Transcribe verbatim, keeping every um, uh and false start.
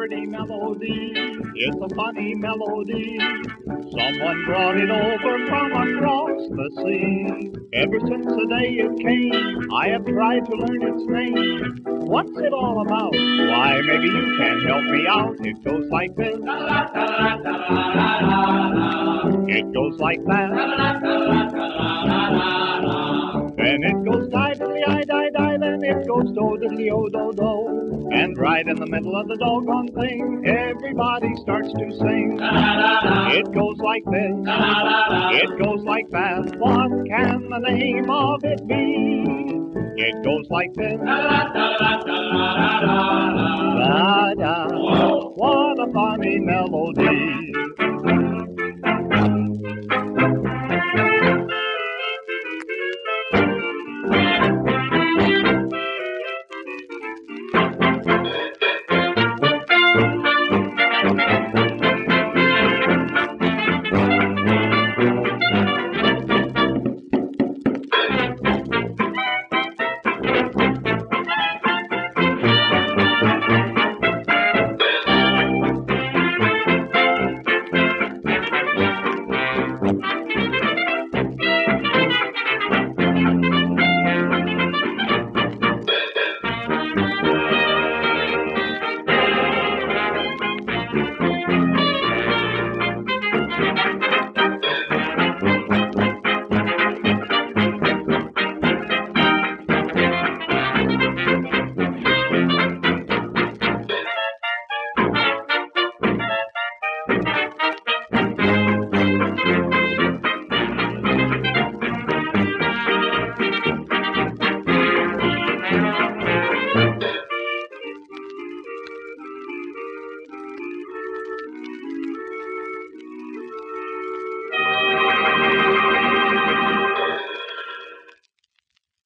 pretty melody. It's a funny melody. Someone brought it over from across the sea. Ever since the day it came, I have tried to learn its name. What's it all about? Why, maybe you can help me out. It goes like this. It goes like that. Then it goes die-diddly-I-die-die, then it goes do-diddly-o-do-do. And right in the middle of the doggone thing, everybody starts to sing. It goes like this, it goes like that, what can the name of it be? It goes like this, da-da, what a funny melody.